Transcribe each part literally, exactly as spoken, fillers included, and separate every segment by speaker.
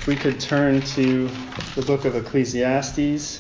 Speaker 1: If we could turn to the book of Ecclesiastes,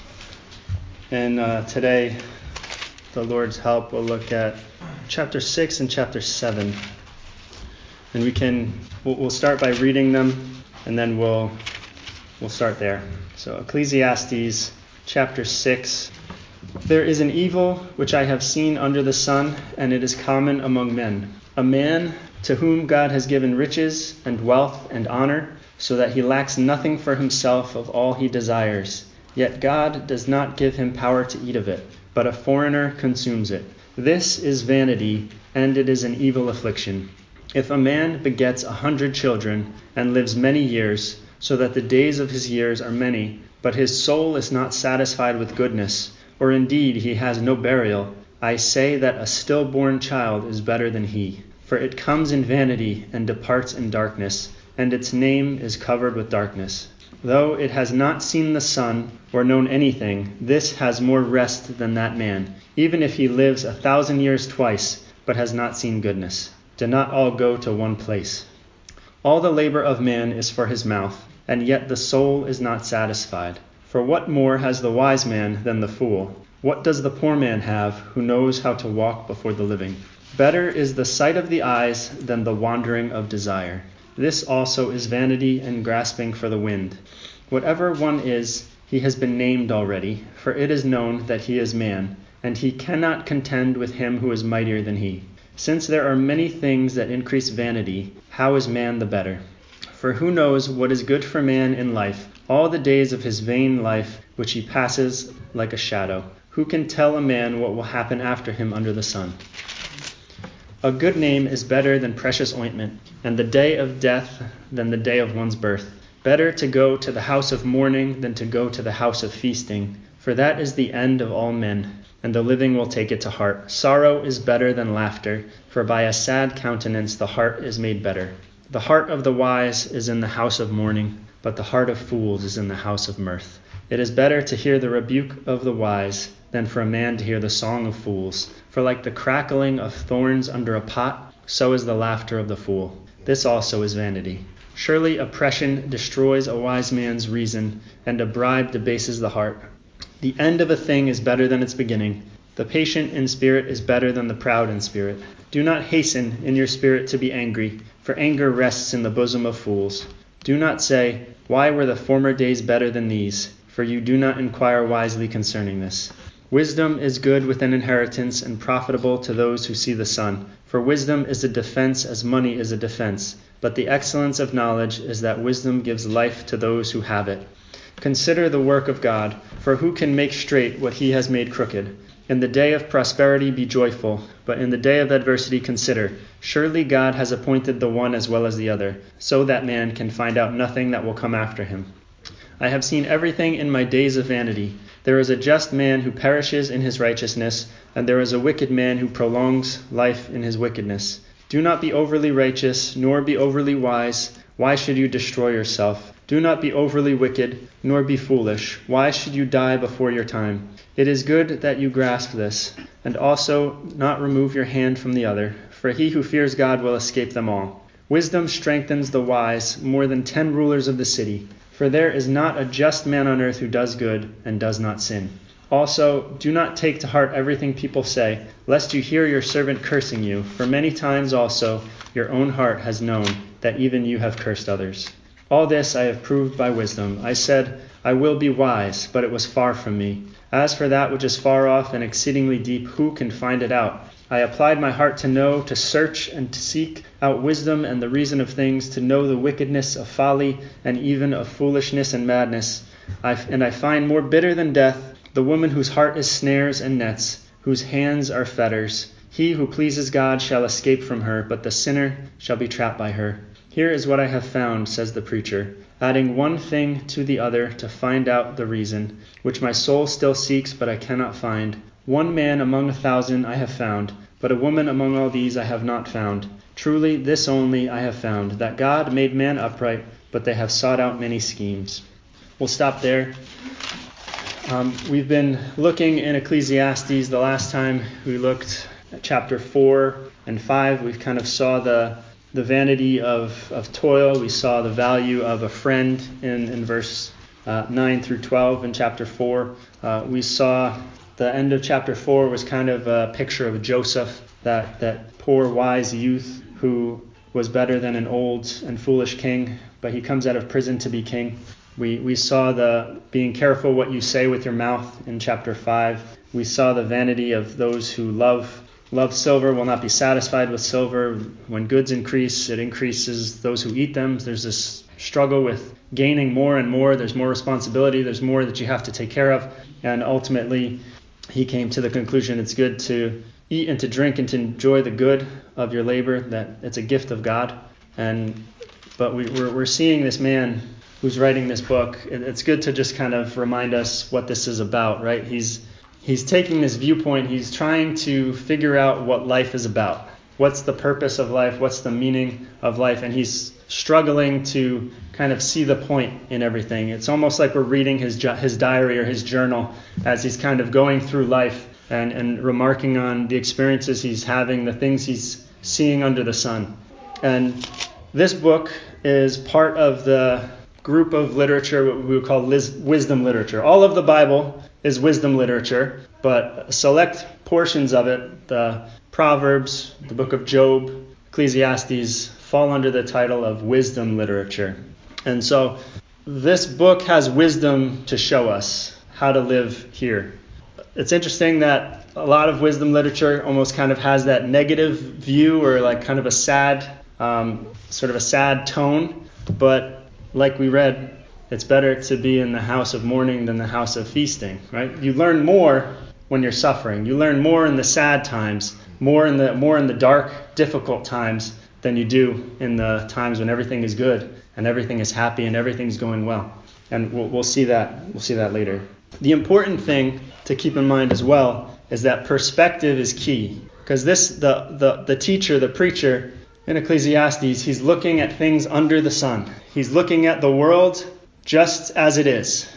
Speaker 1: and uh, today, the Lord's help, we'll look at chapter six and chapter seven. And we can, we'll, we'll start by reading them, and then we'll we'll start there. So Ecclesiastes chapter six. There is an evil which I have seen under the sun, and it is common among men. A man to whom God has given riches and wealth and honor, so that he lacks nothing for himself of all he desires. Yet God does not give him power to eat of it, but a foreigner consumes it. This is vanity, and it is an evil affliction. If a man begets a hundred children, and lives many years, so that the days of his years are many, but his soul is not satisfied with goodness, or indeed he has no burial, I say that a stillborn child is better than he. For it comes in vanity and departs in darkness, and its name is covered with darkness. Though it has not seen the sun or known anything, this has more rest than that man, even if he lives a thousand years twice, but has not seen goodness. Do not all go to one place. All the labor of man is for his mouth, and yet the soul is not satisfied. For what more has the wise man than the fool? What does the poor man have who knows how to walk before the living? Better is the sight of the eyes than the wandering of desire. This also is vanity and grasping for the wind. Whatever one is, he has been named already, for it is known that he is man, and he cannot contend with him who is mightier than he. Since there are many things that increase vanity, how is man the better? For who knows what is good for man in life, all the days of his vain life, which he passes like a shadow? Who can tell a man what will happen after him under the sun? A good name is better than precious ointment, and the day of death than the day of one's birth. Better to go to the house of mourning than to go to the house of feasting, for that is the end of all men, and the living will take it to heart. Sorrow is better than laughter, for by a sad countenance the heart is made better. The heart of the wise is in the house of mourning, but the heart of fools is in the house of mirth. It is better to hear the rebuke of the wise than for a man to hear the song of fools. For like the crackling of thorns under a pot, so is the laughter of the fool. This also is vanity. Surely oppression destroys a wise man's reason, and a bribe debases the heart. The end of a thing is better than its beginning. The patient in spirit is better than the proud in spirit. Do not hasten in your spirit to be angry, for anger rests in the bosom of fools. Do not say, why were the former days better than these? For you do not inquire wisely concerning this. Wisdom is good with an inheritance and profitable to those who see the sun. For wisdom is a defense as money is a defense. But the excellence of knowledge is that wisdom gives life to those who have it. Consider the work of God, for who can make straight what he has made crooked? In the day of prosperity be joyful, but in the day of adversity consider. Surely God has appointed the one as well as the other, so that man can find out nothing that will come after him. I have seen everything in my days of vanity. There is a just man who perishes in his righteousness, and there is a wicked man who prolongs life in his wickedness. Do not be overly righteous, nor be overly wise. Why should you destroy yourself? Do not be overly wicked, nor be foolish. Why should you die before your time? It is good that you grasp this, and also not remove your hand from the other, for he who fears God will escape them all. Wisdom strengthens the wise more than ten rulers of the city. For there is not a just man on earth who does good and does not sin. Also, do not take to heart everything people say, lest you hear your servant cursing you. For many times also your own heart has known that even you have cursed others. All this I have proved by wisdom. I said, I will be wise, but it was far from me. As for that which is far off and exceedingly deep, who can find it out? I applied my heart to know, to search, and to seek out wisdom and the reason of things, to know the wickedness of folly, and even of foolishness and madness. I, and I find more bitter than death the woman whose heart is snares and nets, whose hands are fetters. He who pleases God shall escape from her, but the sinner shall be trapped by her. Here is what I have found, says the preacher, adding one thing to the other to find out the reason, which my soul still seeks, but I cannot find. One man among a thousand I have found, but a woman among all these I have not found. Truly, this only I have found, that God made man upright, but they have sought out many schemes. We'll stop there. Um, we've been looking in Ecclesiastes. The last time we looked at chapter four and five, we kind of saw the the vanity of, of toil. We saw the value of a friend in, in verse uh, nine through twelve in chapter four. Uh, we saw the end of chapter four was kind of a picture of Joseph, that, that poor wise youth who was better than an old and foolish king, but he comes out of prison to be king. We we saw the being careful what you say with your mouth in chapter five. We saw the vanity of those who love love silver will not be satisfied with silver. When goods increase, it increases those who eat them. There's this struggle with gaining more and more. There's more responsibility. There's more that you have to take care of. And ultimately, he came to the conclusion it's good to eat and to drink and to enjoy the good of your labor, that it's a gift of God. And but we, we're, we're seeing this man who's writing this book. It's good to just kind of remind us what this is about, right? He's he's taking this viewpoint. He's trying to figure out what life is about. What's the purpose of life? What's the meaning of life? And he's struggling to kind of see the point in everything. It's almost like we're reading his his diary or his journal as he's kind of going through life and, and remarking on the experiences he's having, the things he's seeing under the sun. And this book is part of the group of literature, what we would call wisdom literature. All of the Bible is wisdom literature, but select portions of it, the Proverbs, the book of Job, Ecclesiastes, fall under the title of wisdom literature. And so this book has wisdom to show us how to live here. It's interesting that a lot of wisdom literature almost kind of has that negative view, or like kind of a sad, um, sort of a sad tone, but like we read, it's better to be in the house of mourning than the house of feasting, right? You learn more when you're suffering. You learn more in the sad times, more in the more in the dark, difficult times than you do in the times when everything is good and everything is happy and everything's going well. And we'll, we'll see that. We'll see that later. The important thing to keep in mind as well is that perspective is key, because this the the the teacher, the preacher, in Ecclesiastes, he's looking at things under the sun. He's looking at the world just as it is.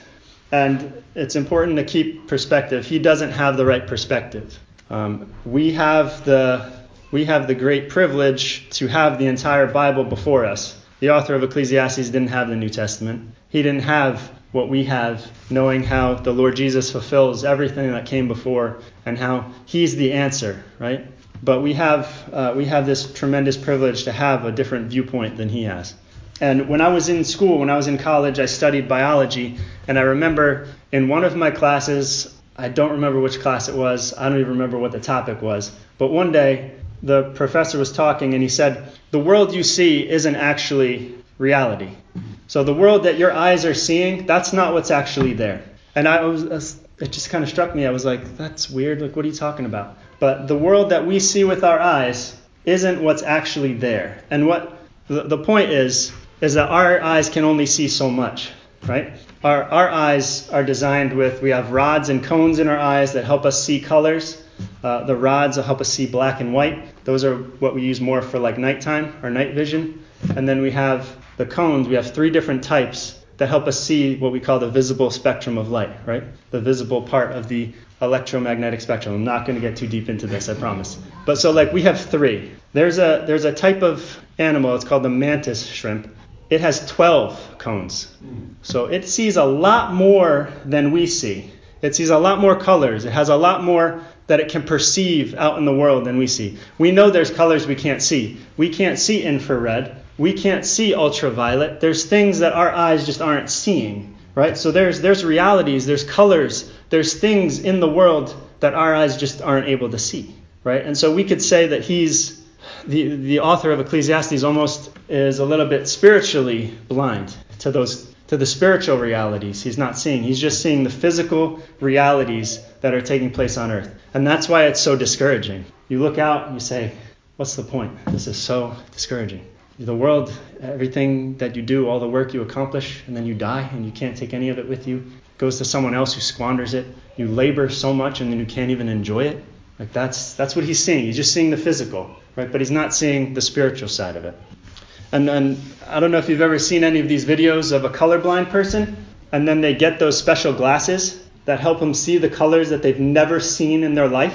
Speaker 1: And it's important to keep perspective. He doesn't have the right perspective. Um, we have the we have the great privilege to have the entire Bible before us. The author of Ecclesiastes didn't have the New Testament. He didn't have what we have, knowing how the Lord Jesus fulfills everything that came before and how he's the answer, right? But we have uh, we have this tremendous privilege to have a different viewpoint than he has. And when I was in school, when I was in college, I studied biology. And I remember in one of my classes, I don't remember which class it was. I don't even remember what the topic was. But one day, the professor was talking and he said, the world you see isn't actually reality. So the world that your eyes are seeing, that's not what's actually there. And I was, it just kind of struck me. I was like, that's weird. Like, what are you talking about? But the world that we see with our eyes isn't what's actually there. And what the, the point is, is that our eyes can only see so much, right? Our our eyes are designed with, we have rods and cones in our eyes that help us see colors. Uh, the rods will help us see black and white. Those are what we use more for like nighttime or night vision. And then we have the cones. We have three different types that help us see what we call the visible spectrum of light, right? The visible part of the electromagnetic spectrum. I'm not going to get too deep into this, I promise. But so like we have three. There's a there's a type of animal, it's called the mantis shrimp. It has twelve cones. So it sees a lot more than we see. It sees a lot more colors. It has a lot more that it can perceive out in the world than we see. We know there's colors we can't see. We can't see infrared. We can't see ultraviolet. There's things that our eyes just aren't seeing, right? So there's there's realities, there's colors, there's things in the world that our eyes just aren't able to see, right? And so we could say that he's, the, the author of Ecclesiastes almost is a little bit spiritually blind to those to the spiritual realities he's not seeing. He's just seeing the physical realities that are taking place on earth. And that's why it's so discouraging. You look out and you say, what's the point? This is so discouraging. The world, everything that you do, all the work you accomplish, and then you die and you can't take any of it with you. It goes to someone else who squanders it. You labor so much and then you can't even enjoy it. Like that's that's what he's seeing. He's just seeing the physical, right? But he's not seeing the spiritual side of it. And then I don't know if you've ever seen any of these videos of a colorblind person, and then they get those special glasses that help them see the colors that they've never seen in their life.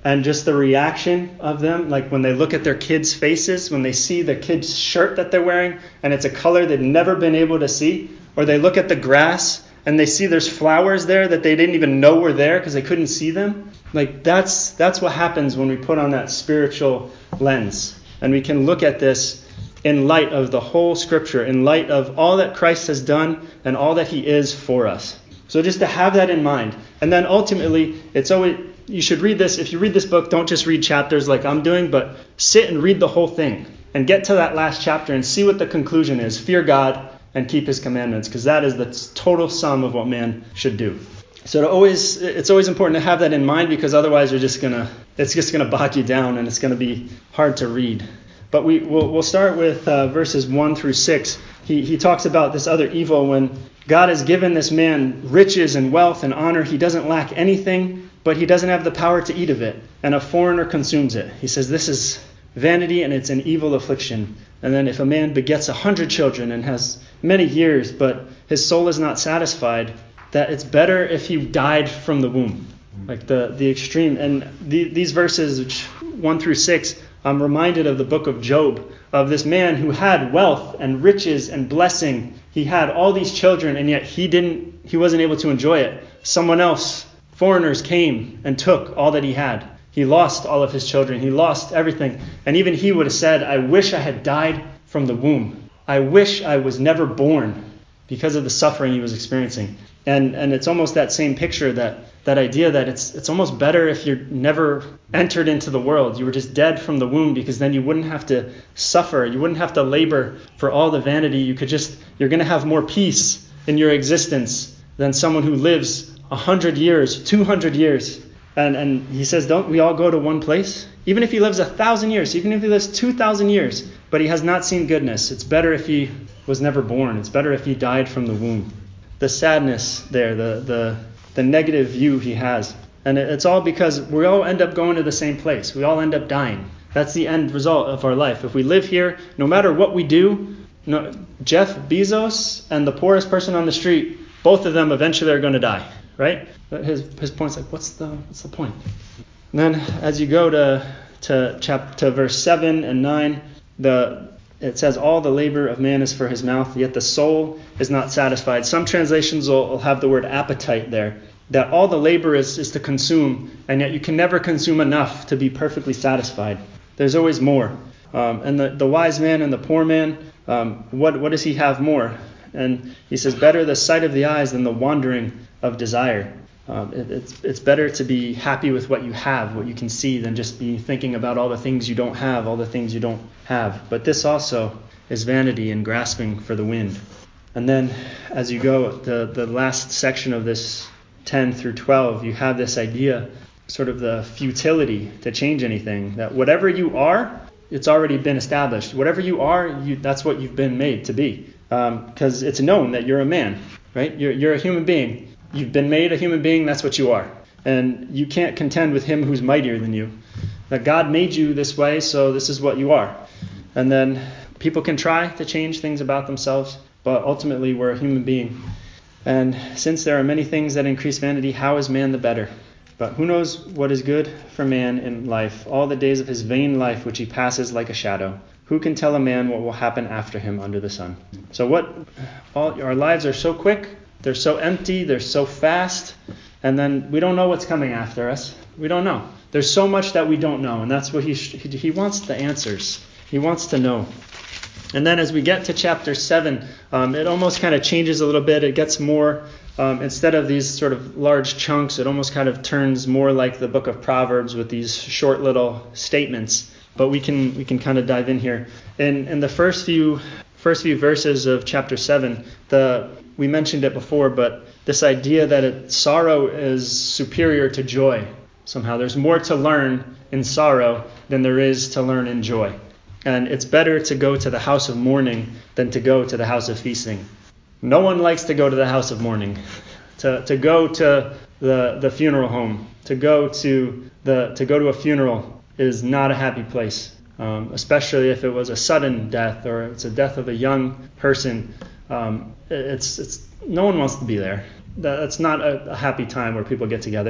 Speaker 1: and just the reaction of them, like when they look at their kids' faces, when they see the kid's shirt that they're wearing and it's a color they've never been able to see, or they look at the grass and they see there's flowers there that they didn't even know were there because they couldn't see them. Like that's that's what happens when we put on that spiritual lens, and we can look at this in light of the whole Scripture, in light of all that Christ has done and all that he is for us. So just to have that in mind. And then ultimately, it's always, you should read this. If you read this book, don't just read chapters like I'm doing, but sit and read the whole thing and get to that last chapter and see what the conclusion is. Fear God and keep his commandments, because that is the total sum of what man should do. So to always, it's always important to have that in mind, because otherwise you're just gonna, it's just gonna bog you down and it's gonna be hard to read. But we we'll, we'll start with uh, verses one through six. He he talks about this other evil when God has given this man riches and wealth and honor. He doesn't lack anything, but he doesn't have the power to eat of it, and a foreigner consumes it. He says this is vanity and it's an evil affliction. And then if a man begets a hundred children and has many years, but his soul is not satisfied, that it's better if he died from the womb. Like the, the extreme. And the, these verses, which one through six, I'm reminded of the book of Job, of this man who had wealth and riches and blessing. He had all these children, and yet he didn't, he wasn't able to enjoy it. Someone else, foreigners, came and took all that he had. He lost all of his children. He lost everything. And even he would have said, I wish I had died from the womb. I wish I was never born, because of the suffering he was experiencing. And and it's almost that same picture, that that idea that it's it's almost better if you're never entered into the world. You were just dead from the womb, because then you wouldn't have to suffer. You wouldn't have to labor for all the vanity. You could just, you're going to have more peace in your existence than someone who lives one hundred years, two hundred years. And and he says, don't we all go to one place? Even if he lives a thousand years, even if he lives two thousand years, but he has not seen goodness, it's better if he was never born. It's better if he died from the womb. The sadness there, the the the negative view he has. And it's all because we all end up going to the same place. We all end up dying. That's the end result of our life. If we live here, no matter what we do, no, Jeff Bezos and the poorest person on the street, both of them eventually are going to die, right? But his his point's like, what's the what's the point? And then as you go to to chap to verse seven and nine, the it says, all the labor of man is for his mouth, yet the soul is not satisfied. Some translations will, will have the word appetite there, that all the labor is, is to consume, and yet you can never consume enough to be perfectly satisfied. There's always more. Um, and the, the wise man and the poor man, um, what, what does he have more? And he says, better the sight of the eyes than the wandering of desire. Um, it, it's it's better to be happy with what you have, what you can see, than just be thinking about all the things you don't have, all the things you don't have. But this also is vanity and grasping for the wind. And then as you go, the, the last section of this ten through twelve, you have this idea, sort of the futility to change anything, that whatever you are, it's already been established. Whatever you are, you, that's what you've been made to be. Because um, it's known that you're a man, right? You're, you're a human being. You've been made a human being, that's what you are. And you can't contend with him who's mightier than you. That God made you this way, so this is what you are. And then people can try to change things about themselves, but ultimately we're a human being. And since there are many things that increase vanity, how is man the better? But who knows what is good for man in life, all the days of his vain life which he passes like a shadow. Who can tell a man what will happen after him under the sun? So what, all, our lives are so quick, they're so empty, they're so fast, and then we don't know what's coming after us. We don't know. There's so much that we don't know, and that's what he he, he wants the answers. He wants to know. And then as we get to chapter seven, um, it almost kind of changes a little bit. It gets more, um, instead of these sort of large chunks, it almost kind of turns more like the book of Proverbs with these short little statements. But we can we can kind of dive in here. In in the first few first few verses of chapter seven, the we mentioned it before, but this idea that it, sorrow is superior to joy. Somehow there's more to learn in sorrow than there is to learn in joy. And it's better to go to the house of mourning than to go to the house of feasting. No one likes to go to the house of mourning. To to go to the, the funeral home, to go to the to go to a funeral is not a happy place. Um, especially if it was a sudden death or it's a death of a young person. Um, it's it's no one wants to be there. That's not a, a happy time where people get together.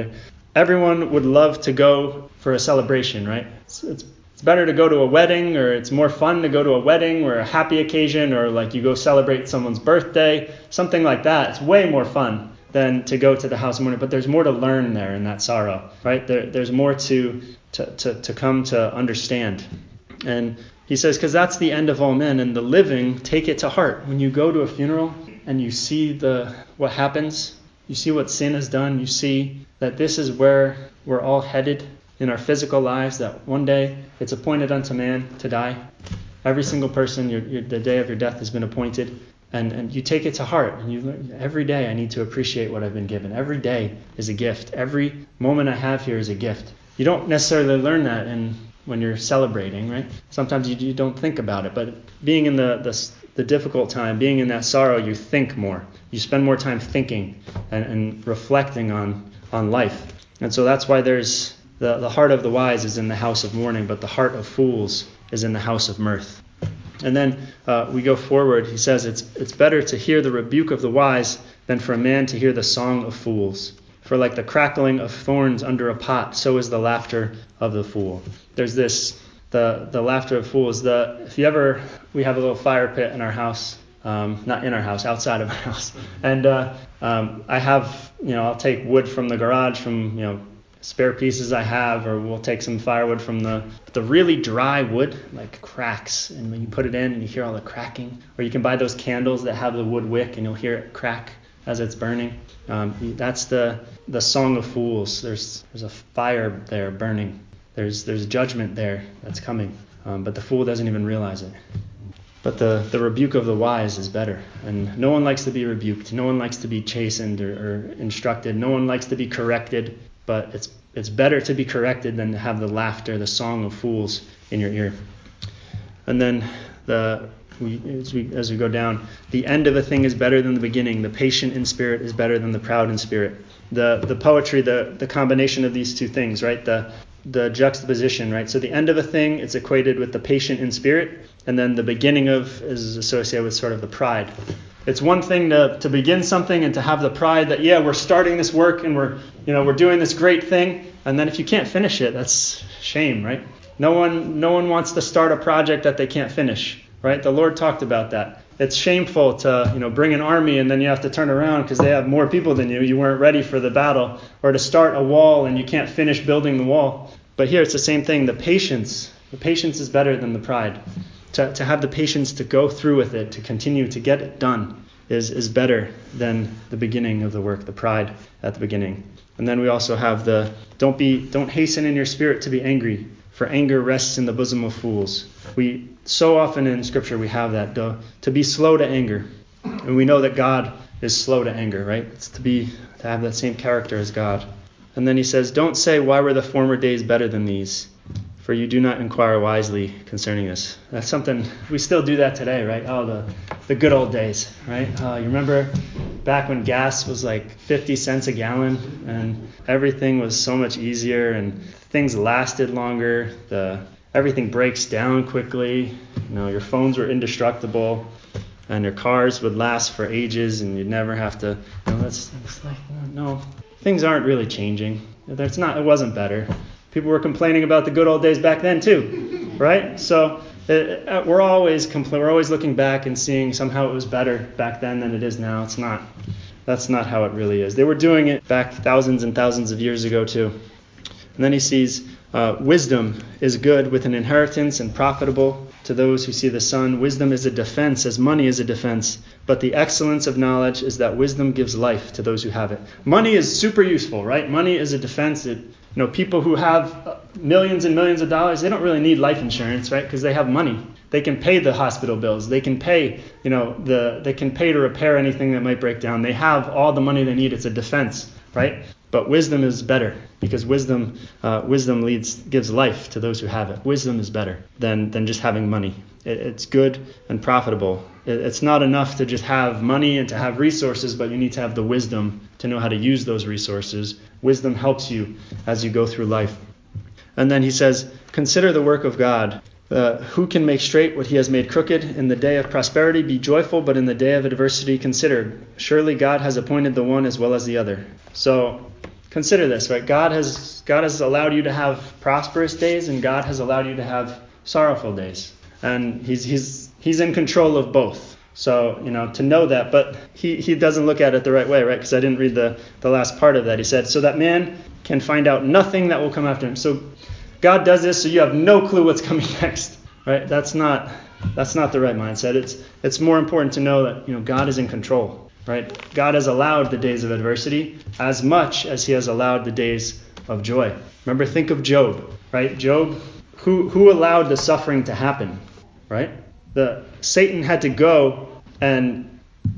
Speaker 1: everyone would love to go for a celebration, right? It's, it's It's better to go to a wedding, or it's more fun to go to a wedding or a happy occasion, or like you go celebrate someone's birthday, something like that. It's way more fun than to go to the house of mourning. But there's more to learn there in that sorrow, right? There, there's more to, to, to, to come to understand. And he says, because that's the end of all men, and the living take it to heart. When you go to a funeral and you see the what happens, you see what sin has done, you see that this is where we're all headed in our physical lives, that one day it's appointed unto man to die. Every single person, your, your, the day of your death has been appointed, and, and you take it to heart. And you learn, every day I need to appreciate what I've been given. Every day is a gift. Every moment I have here is a gift. You don't necessarily learn that in, when you're celebrating, right? Sometimes you, you don't think about it, but being in the, the the difficult time, being in that sorrow, you think more. You spend more time thinking and, and reflecting on, on life. And so that's why there's The, the heart of the wise is in the house of mourning, but the heart of fools is in the house of mirth. And then uh, we go forward. He says it's it's better to hear the rebuke of the wise than for a man to hear the song of fools. For like the crackling of thorns under a pot, so is the laughter of the fool. There's this, the, the laughter of fools. The, if you ever, we have a little fire pit in our house. Um, not in our house, outside of our house. And uh, um, I have, you know, I'll take wood from the garage, from, you know, spare pieces I have, or we'll take some firewood from the the really dry wood, like cracks, and when you put it in and you hear all the cracking. Or you can buy those candles that have the wood wick and you'll hear it crack as it's burning. Um, that's the the song of fools. There's there's a fire there burning. There's there's judgment there that's coming, um, but the fool doesn't even realize it. But the, the rebuke of the wise is better. And no one likes to be rebuked. No one likes to be chastened or, or instructed. No one likes to be corrected. But it's it's better to be corrected than to have the laughter, the song of fools in your ear. And then the we, as we as we go down, the end of a thing is better than the beginning. The patient in spirit is better than the proud in spirit. The the poetry, the the combination of these two things, right? The the juxtaposition, right? So the end of a thing is equated with the patient in spirit, and then the beginning of is associated with sort of the pride. It's one thing to, to begin something and to have the pride that, yeah, we're starting this work and we're, you know, we're doing this great thing. And then if you can't finish it, that's shame, right? No one, no one wants to start a project that they can't finish, right? The Lord talked about that. It's shameful to, you know, bring an army and then you have to turn around because they have more people than you. You weren't ready for the battle. Or to start a wall and you can't finish building the wall. But here it's the same thing. The patience, the patience is better than the pride. To, to have the patience to go through with it, to continue to get it done, is, is better than the beginning of the work, the pride at the beginning. And then we also have the don't be don't hasten in your spirit to be angry, for anger rests in the bosom of fools. We so often in Scripture we have that to, to be slow to anger, and we know that God is slow to anger, right? It's to be to have that same character as God. And then he says, don't say, why were the former days better than these? For you do not inquire wisely concerning this. That's something, we still do that today, right? Oh, the, the good old days, right? Uh, you remember back when gas was like fifty cents a gallon and everything was so much easier and things lasted longer. The everything breaks down quickly. You know, your phones were indestructible and your cars would last for ages and you'd never have to, you know, that's, it's like, no, things aren't really changing. That's not, it wasn't better. People were complaining about the good old days back then too, right? So it, we're always compl- we're always looking back and seeing somehow it was better back then than it is now. It's not. That's not how it really is. They were doing it back thousands and thousands of years ago too. And then he sees uh, wisdom is good with an inheritance and profitable to those who see the sun. Wisdom is a defense as money is a defense. But the excellence of knowledge is that wisdom gives life to those who have it. Money is super useful, right? Money is a defense. It, you know, people who have millions and millions of dollars, they don't really need life insurance, right? Because they have money. They can pay the hospital bills. They can pay, you know, the they can pay to repair anything that might break down. They have all the money they need. It's a defense, right? But wisdom is better because wisdom uh, wisdom leads gives life to those who have it. Wisdom is better than than just having money. It, it's good and profitable. It, it's not enough to just have money and to have resources, but you need to have the wisdom to know how to use those resources. Wisdom helps you as you go through life. And then he says, consider the work of God. Uh, who can make straight what he has made crooked? In the day of prosperity be joyful, but in the day of adversity consider. Surely God has appointed the one as well as the other. So consider this, right? God has God has allowed you to have prosperous days, and God has allowed you to have sorrowful days. And he's he's he's in control of both. So, you know, to know that, but he, he doesn't look at it the right way, right? Because I didn't read the, the last part of that. He said, so that man can find out nothing that will come after him. So God does this so you have no clue what's coming next, right? That's not that's not the right mindset. It's it's more important to know that, you know, God is in control, right? God has allowed the days of adversity as much as he has allowed the days of joy. Remember, think of Job, right? Job, who who allowed the suffering to happen, right? The Satan had to go, and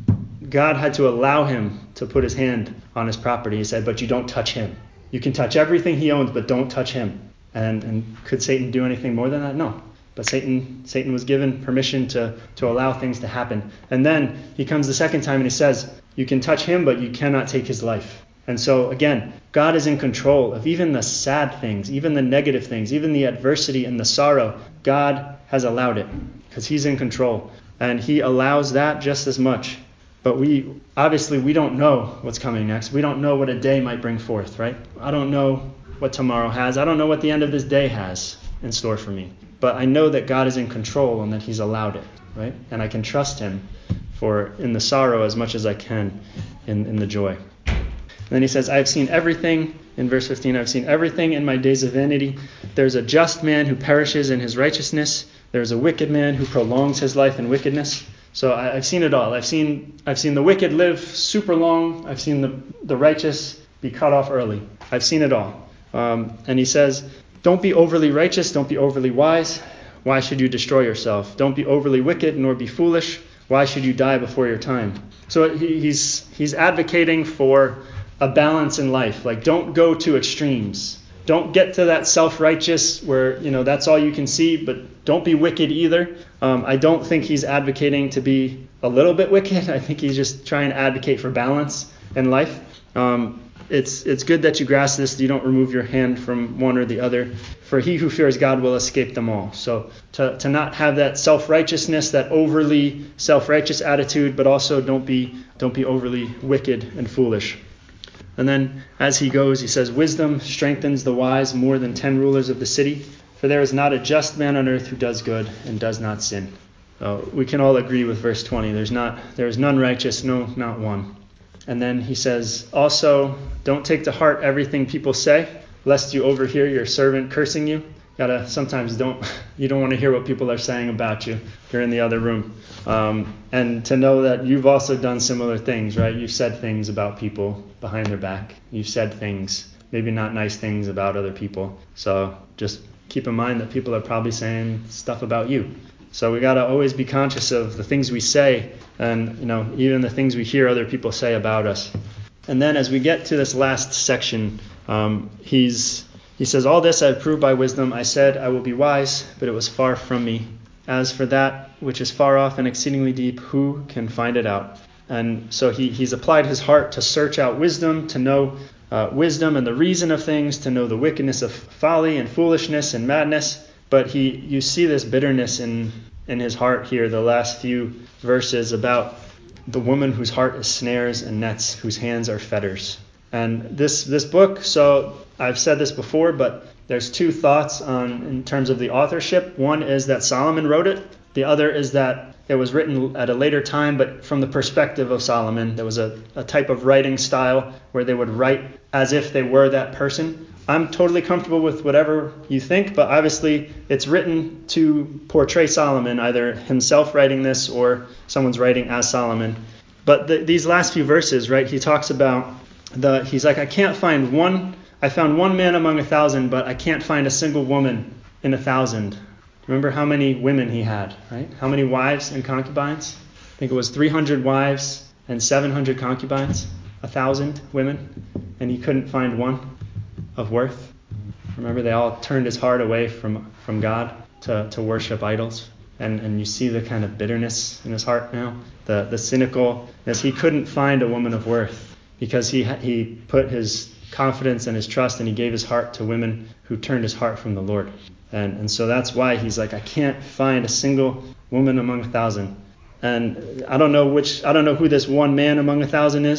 Speaker 1: God had to allow him to put his hand on his property. He said, but you don't touch him. You can touch everything he owns, but don't touch him. And and could Satan do anything more than that? No. But Satan Satan was given permission to, to allow things to happen. And then he comes the second time and he says, you can touch him, but you cannot take his life. And so, again, God is in control of even the sad things, even the negative things, even the adversity and the sorrow. God has allowed it because he's in control. And he allows that just as much. But we, obviously, we don't know what's coming next. We don't know what a day might bring forth, right? I don't know what tomorrow has. I don't know what the end of this day has in store for me. But I know that God is in control and that he's allowed it, right? And I can trust him for in the sorrow as much as I can in, in the joy. And then he says, I've seen everything, in verse fifteen, I've seen everything in my days of vanity. There's a just man who perishes in his righteousness. There's a wicked man who prolongs his life in wickedness. So I, I've seen it all. I've seen I've seen the wicked live super long. I've seen the, the righteous be cut off early. I've seen it all. Um, and he says, don't be overly righteous. Don't be overly wise. Why should you destroy yourself? Don't be overly wicked, nor be foolish. Why should you die before your time? So he, he's he's advocating for a balance in life. Like, don't go to extremes. Don't get to that self-righteous where, you know, that's all you can see, but don't be wicked either. Um, I don't think he's advocating to be a little bit wicked. I think he's just trying to advocate for balance in life. Um, it's it's good that you grasp this. You don't remove your hand from one or the other. For he who fears God will escape them all. So to, to not have that self-righteousness, that overly self-righteous attitude, but also don't be don't be overly wicked and foolish. And then as he goes, he says, wisdom strengthens the wise more than ten rulers of the city. For there is not a just man on earth who does good and does not sin. So we can all agree with verse twenty. There's not, there is none righteous, no, not one. And then he says, also, don't take to heart everything people say, lest you overhear your servant cursing you. Gotta sometimes don't you don't want to hear what people are saying about you. You're in the other room. Um, and to know that you've also done similar things, right? You've said things about people behind their back. You've said things, maybe not nice things about other people. So just keep in mind that people are probably saying stuff about you. So we got to always be conscious of the things we say and, you know, even the things we hear other people say about us. And then as we get to this last section, um, he's he says, all this I have proved by wisdom. I said I will be wise, but it was far from me. As for that which is far off and exceedingly deep, who can find it out? And so he, he's applied his heart to search out wisdom, to know uh, wisdom and the reason of things, to know the wickedness of folly and foolishness and madness. But he, you see this bitterness in, in his heart here, the last few verses about the woman whose heart is snares and nets, whose hands are fetters. And this this book, so I've said this before, but there's two thoughts on in terms of the authorship. One is that Solomon wrote it. The other is that it was written at a later time, but from the perspective of Solomon. There was a, a type of writing style where they would write as if they were that person. I'm totally comfortable with whatever you think, but obviously it's written to portray Solomon, either himself writing this or someone's writing as Solomon. But the, these last few verses, right, he talks about the, he's like, I can't find one, I found one man among a thousand, but I can't find a single woman in a thousand. Remember how many women he had, right? How many wives and concubines? I think it was three hundred wives and seven hundred concubines, a thousand women, and he couldn't find one of worth. Remember, they all turned his heart away from, from God to, to worship idols. And and you see the kind of bitterness in his heart now, the the cynicalness. He couldn't find a woman of worth because he he put his confidence and his trust and he gave his heart to women who turned his heart from the Lord. And and so that's why he's like, I can't find a single woman among a thousand. And I don't know which I don't know who this one man among a thousand is.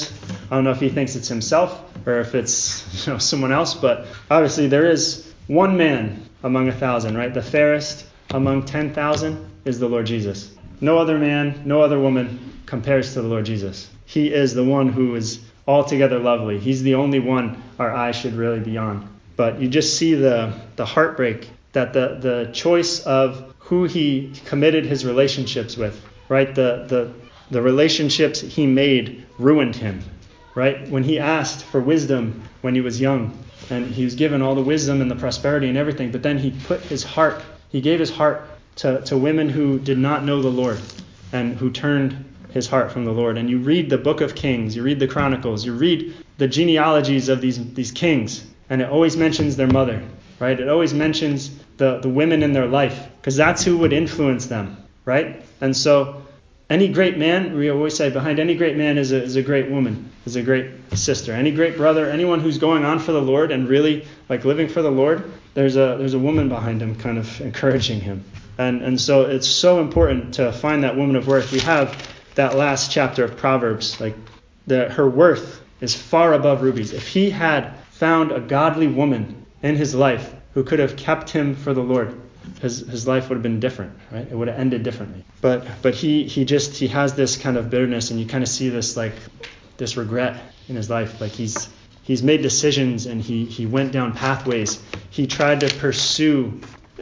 Speaker 1: I don't know if he thinks it's himself or if it's, you know, someone else, but obviously there is one man among a thousand, right? The fairest among ten thousand is the Lord Jesus. No other man, no other woman compares to the Lord Jesus. He is the one who is altogether lovely. He's the only one our eyes should really be on. But you just see the, the heartbreak that the, the choice of who he committed his relationships with, right? The, the, the relationships he made ruined him, right? When he asked for wisdom when he was young, and he was given all the wisdom and the prosperity and everything, but then he put his heart, he gave his heart to, to women who did not know the Lord and who turned his heart from the Lord. And you read the book of Kings, you read the Chronicles, you read the genealogies of these, these kings, and it always mentions their mother, right? It always mentions the, the women in their life, because that's who would influence them, right? And so any great man, we always say, behind any great man is a, is a great woman, is a great sister. Any great brother, anyone who's going on for the Lord and really like living for the Lord, there's a there's a woman behind him kind of encouraging him. And and so it's so important to find that woman of worth. We have that last chapter of Proverbs, like the, her worth is far above rubies. If he had found a godly woman in his life who could have kept him for the Lord, his his life would have been different, right? It would have ended differently. But but he he just he has this kind of bitterness, and you kind of see this like this regret in his life. Like he's he's made decisions and he he went down pathways. He tried to pursue.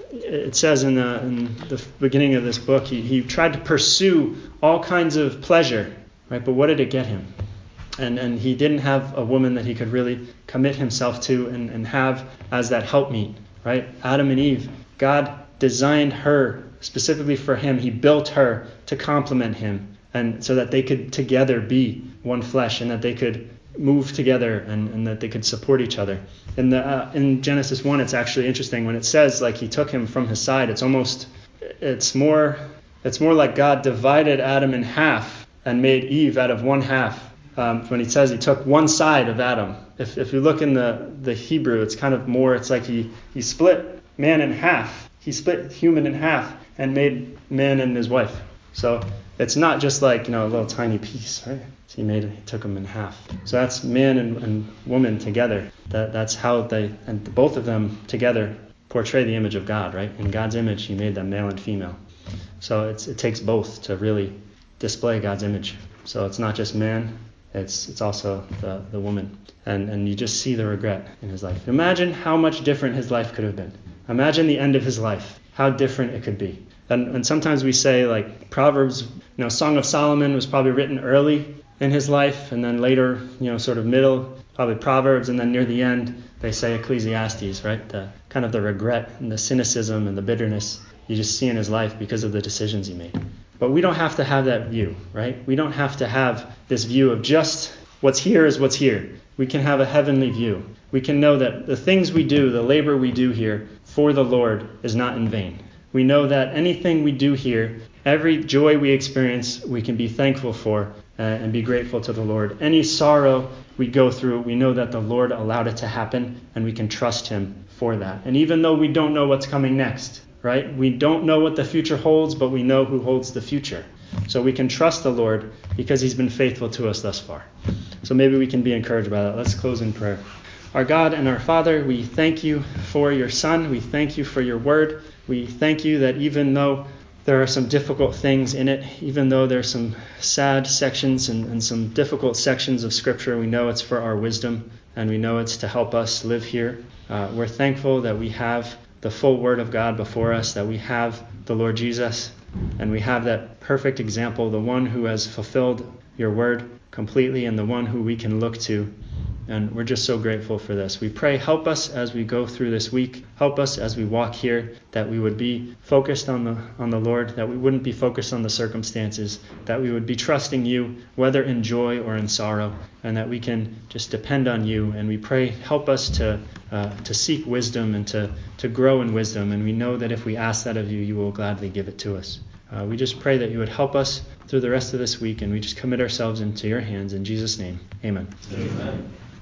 Speaker 1: It says in the in the beginning of this book, he he tried to pursue all kinds of pleasure, right? But what did it get him? And and he didn't have a woman that he could really commit himself to and, and have as that helpmeet, right? Adam and Eve, God designed her specifically for him. He built her to complement him, and so that they could together be one flesh, and that they could move together, and, and that they could support each other. In the uh, in Genesis one, it's actually interesting when it says like he took him from his side. It's almost it's more it's more like God divided Adam in half and made Eve out of one half. Um, when he says he took one side of Adam, if if you look in the the Hebrew, it's kind of more. It's like he he split man in half. He split human in half and made man and his wife. So it's not just like, you know, a little tiny piece, right? So he made it, he took them in half. So that's man and, and woman together. That that's how they, and both of them together portray the image of God, right? In God's image, he made them male and female. So it's it takes both to really display God's image. So it's not just man, it's it's also the, the woman. And and you just see the regret in his life. Imagine how much different his life could have been. Imagine the end of his life, how different it could be. And, and sometimes we say like Proverbs, you know, Song of Solomon was probably written early in his life, and then later, you know, sort of middle, probably Proverbs, and then near the end they say Ecclesiastes, right? The kind of the regret and the cynicism and the bitterness you just see in his life because of the decisions he made. But we don't have to have that view, right? We don't have to have this view of just what's here is what's here. We can have a heavenly view. We can know that the things we do, the labor we do here for the Lord is not in vain. We know that anything we do here, every joy we experience, we can be thankful for uh, and be grateful to the Lord. Any sorrow we go through, we know that the Lord allowed it to happen, and we can trust him for that. And even though we don't know what's coming next, right? We don't know what the future holds, but we know who holds the future. So we can trust the Lord because he's been faithful to us thus far. So maybe we can be encouraged by that. Let's close in prayer. Our God and our Father, we thank you for your Son. We thank you for your word. We thank you that even though there are some difficult things in it, even though there are some sad sections and, and some difficult sections of Scripture, we know it's for our wisdom, and we know it's to help us live here. Uh, we're thankful that we have the full word of God before us, that we have the Lord Jesus, and we have that perfect example, the one who has fulfilled your word completely and the one who we can look to. And we're just so grateful for this. We pray, help us as we go through this week. Help us as we walk here, that we would be focused on the on the Lord, that we wouldn't be focused on the circumstances, that we would be trusting you, whether in joy or in sorrow, and that we can just depend on you. And we pray, help us to uh, to seek wisdom and to, to grow in wisdom. And we know that if we ask that of you, you will gladly give it to us. Uh, we just pray that you would help us through the rest of this week, and we just commit ourselves into your hands. In Jesus' name, amen.
Speaker 2: Amen.